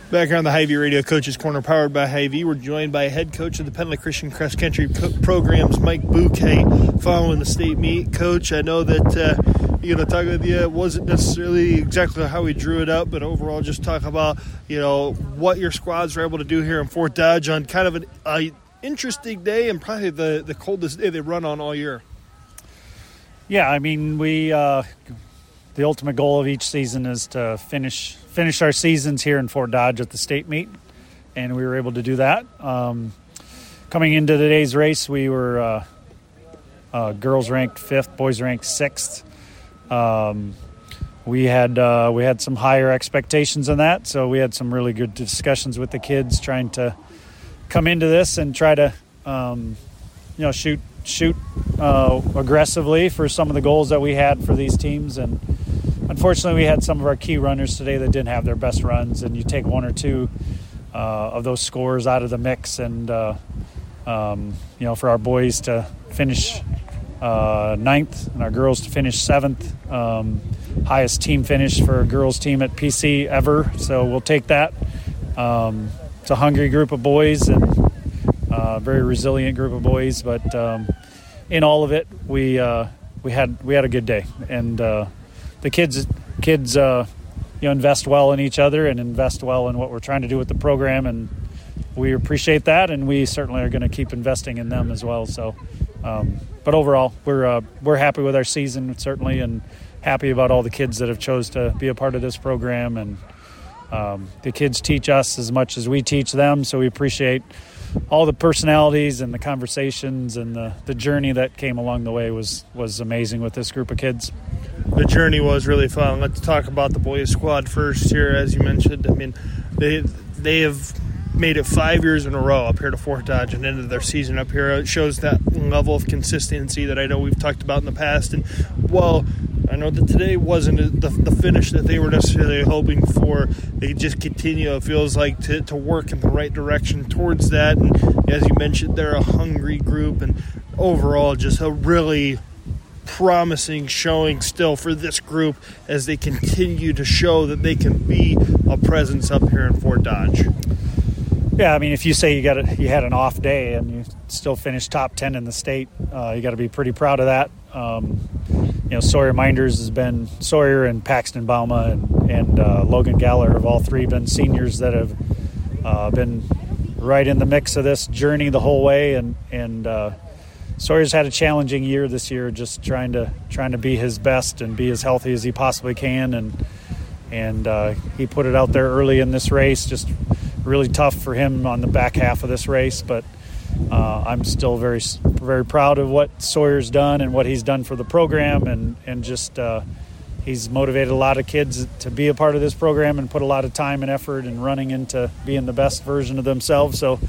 Back here on the Hy-Vee Radio Coaches Corner, powered by Hy-Vee, we're joined by head coach of the Penland Christian Cross Country programs, Mike Bouquet, following the state meet. Coach, I know that talk with you, it wasn't necessarily exactly how we drew it up, but overall just talk about what your squads were able to do here in Fort Dodge on kind of an interesting day and probably the coldest day they run on all year. Yeah, I mean, the ultimate goal of each season is to finish our seasons here in Fort Dodge at the state meet, and we were able to do that. Coming into today's race, we were girls ranked 5th, boys ranked 6th. We had some higher expectations than that, so we had some really good discussions with the kids trying to come into this and try to shoot aggressively for some of the goals that we had for these teams. And unfortunately, we had some of our key runners today that didn't have their best runs, and you take one or two of those scores out of the mix, and for our boys to finish 9th and our girls to finish 7th, highest team finish for a girls team at PC ever, so we'll take that. It's a hungry group of boys and a very resilient group of boys, but in all of it, we had a good day, and the kids invest well in each other and invest well in what we're trying to do with the program, and we appreciate that, and we certainly are going to keep investing in them as well. So, but overall, we're happy with our season, certainly, and happy about all the kids that have chose to be a part of this program. And the kids teach us as much as we teach them, so we appreciate all the personalities and the conversations, and the journey that came along the way was amazing with this group of kids. The journey was really fun. Let's talk about the boys squad first here. As you mentioned, I mean, they have made it 5 years in a row up here to Fort Dodge and ended their season up here. It shows that level of consistency that I know we've talked about in the past. And while I know that today wasn't the finish that they were necessarily hoping for, they just continue, it feels like, to work in the right direction towards that. And as you mentioned, they're a hungry group, and overall just a really promising showing still for this group as they continue to show that they can be a presence up here in Fort Dodge. Yeah, I mean, if you say you had an off day and you still finished top 10 in the state, you got to be pretty proud of that. Sawyer Minders has been Sawyer and Paxton Bauma and Logan Galler have all three been seniors that have been right in the mix of this journey the whole way, and Sawyer's had a challenging year this year, just trying to be his best and be as healthy as he possibly can, and he put it out there early in this race, just really tough for him on the back half of this race, but I'm still very, very proud of what Sawyer's done and what he's done for the program, and just he's motivated a lot of kids to be a part of this program and put a lot of time and effort and running into being the best version of themselves. So,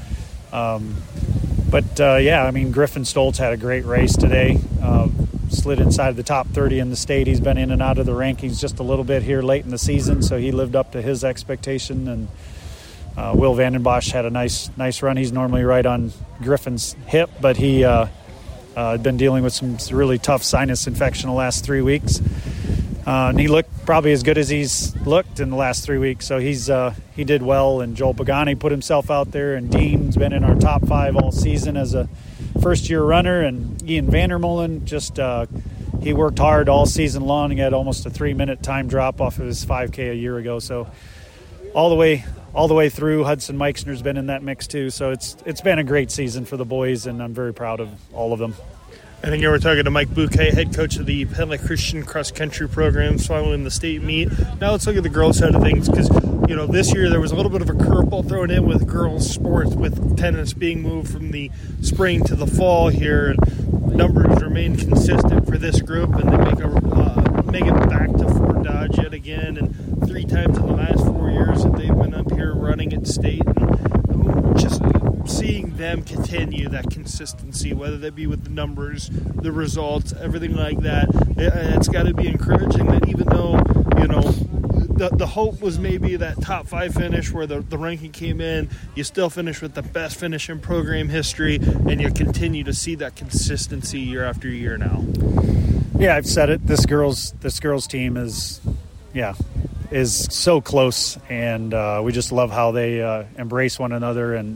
Griffin Stoltz had a great race today, slid inside the top 30 in the state. He's been in and out of the rankings just a little bit here late in the season, so he lived up to his expectation. And Will Vandenbosch had a nice run. He's normally right on Griffin's hip, but he had been dealing with some really tough sinus infection the last 3 weeks. And he looked probably as good as he's looked in the last 3 weeks, so he did well. And Joel Pagani put himself out there, and Dean's been in our top 5 all season as a first-year runner, and Ian Vandermolen he worked hard all season long. He had almost a 3-minute time drop off of his 5K a year ago, so all the way through. Hudson Meixner's been in that mix too, so it's been a great season for the boys, and I'm very proud of all of them. I think we're talking to Mike Bouquet, head coach of the Penland Christian Cross Country programs following the state meet. Now let's look at the girls' side of things, because this year there was a little bit of a curveball thrown in with girls' sports, with tennis being moved from the spring to the fall here, and numbers remain consistent for this group, and they make it back to Fort Dodge yet again, and 3 times in the last 4 years that they've been up here running at state, and just seeing them continue that consistency, whether that be with the numbers, the results, everything like that, it's got to be encouraging that even though, the hope was maybe that top 5 finish where the ranking came in, you still finish with the best finish in program history, and you continue to see that consistency year after year now. Yeah, I've said it. This girls team is, is so close, and we just love how they embrace one another. And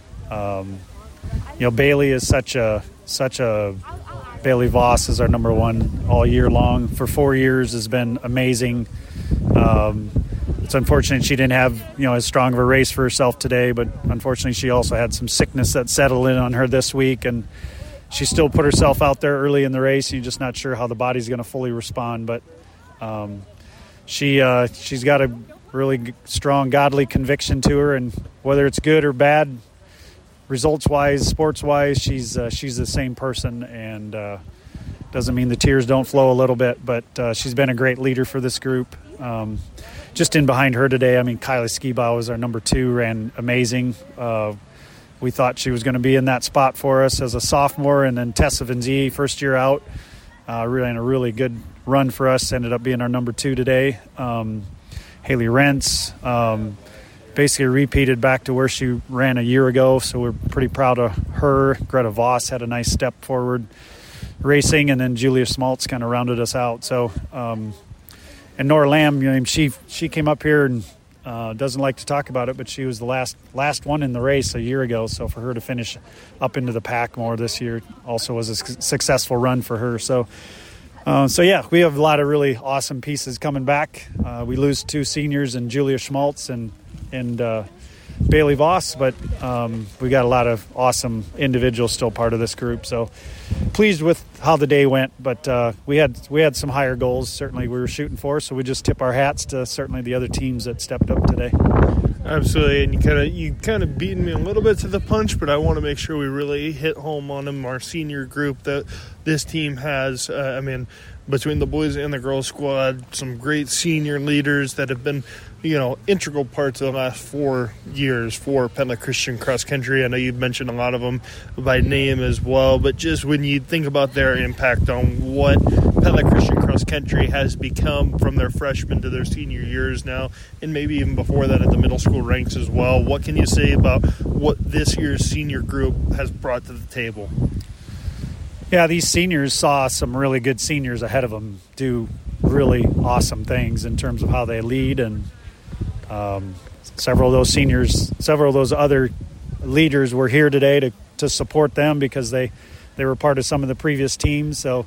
Bailey is such a Bailey Voss is our number one all year long. For 4 years has been amazing. It's unfortunate she didn't have as strong of a race for herself today, but unfortunately she also had some sickness that settled in on her this week, and she still put herself out there early in the race. You're just not sure how the body's going to fully respond, but she's got a really strong godly conviction to her, and whether it's good or bad, results-wise, sports-wise, she's the same person, and doesn't mean the tears don't flow a little bit, but she's been a great leader for this group. Just in behind her today, Kylie Skibow was our number 2, ran amazing. We thought she was going to be in that spot for us as a sophomore, and then Tessa Vinzi, first year out, ran a really good run for us, ended up being our number 2 today. Haley Rentz basically repeated back to where she ran a year ago, so we're pretty proud of her. Greta Voss had a nice step forward racing, and then Julia Smaltz kind of rounded us out. So, and Nora Lamb, she came up here and doesn't like to talk about it, but she was the last one in the race a year ago. So for her to finish up into the pack more this year also was a successful run for her. So yeah, we have a lot of really awesome pieces coming back. We lose 2 seniors in Julia Schmaltz and Bailey Voss, but we got a lot of awesome individuals still part of this group. So pleased with how the day went, but we had some higher goals certainly we were shooting for, so we just tip our hats to certainly the other teams that stepped up today. Absolutely, and you kind of beaten me a little bit to the punch, but I want to make sure we really hit home on them. Our senior group that this team has, between the boys and the girls squad, some great senior leaders that have been, integral parts of the last 4 years for Petla Christian Cross Country. I know you've mentioned a lot of them by name as well, but just when you think about their impact on what Petla Christian Cross Country has become from their freshman to their senior years now, and maybe even before that at the middle school ranks as well, what can you say about what this year's senior group has brought to the table? Yeah, these seniors saw some really good seniors ahead of them do really awesome things in terms of how they lead, and several of those other leaders were here today to support them because they were part of some of the previous teams. So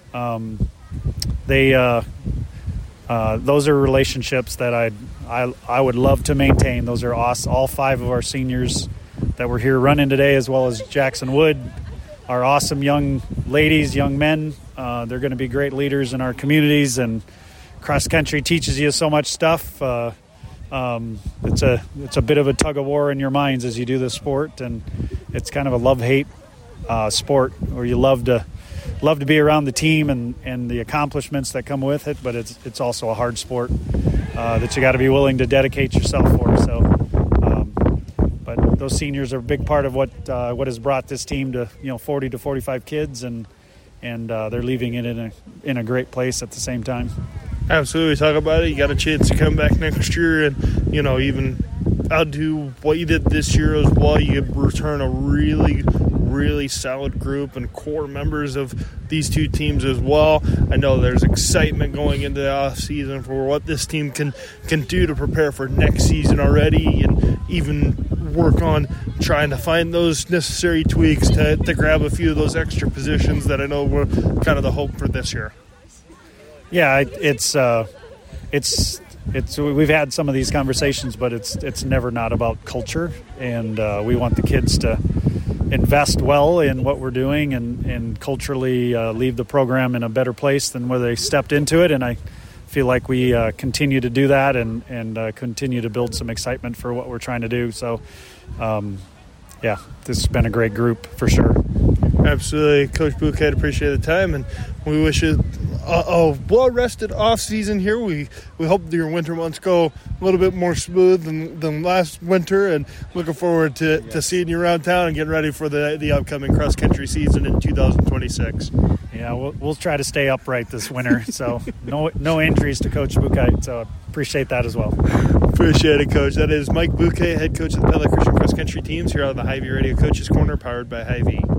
those are relationships that I would love to maintain. Those are all 5 of our seniors that were here running today, as well as Jackson Wood, are awesome young ladies, young men. They're going to be great leaders in our communities, and cross country teaches you so much stuff. It's a bit of a tug of war in your minds as you do this sport, and it's kind of a love-hate sport where you love to be around the team and the accomplishments that come with it, but it's also a hard sport that you got to be willing to dedicate yourself for. So, but those seniors are a big part of what has brought this team to 40 to 45 kids, and they're leaving it in a great place at the same time. Absolutely. Talk about it. You got a chance to come back next year and, even outdo what you did this year as well. You return a really, really solid group and core members of these 2 teams as well. I know there's excitement going into the off season for what this team can do to prepare for next season already, and even work on trying to find those necessary tweaks to grab a few of those extra positions that I know were kind of the hope for this year. Yeah, it's we've had some of these conversations, but it's never not about culture, and we want the kids to invest well in what we're doing and culturally leave the program in a better place than where they stepped into it. And I feel like we continue to do that and continue to build some excitement for what we're trying to do. So, yeah, this has been a great group for sure. Absolutely. Coach Bouquet, appreciate the time, and we wish you a well-rested off-season here. We hope your winter months go a little bit more smooth than last winter, and looking forward to seeing you around town and getting ready for the upcoming cross-country season in 2026. Yeah, we'll try to stay upright this winter, so no injuries to Coach Bouquet, so appreciate that as well. Appreciate it, Coach. That is Mike Bouquet, head coach of the Petla Christian Cross Country teams here on the Hy-Vee Radio Coaches Corner, powered by Hy-Vee.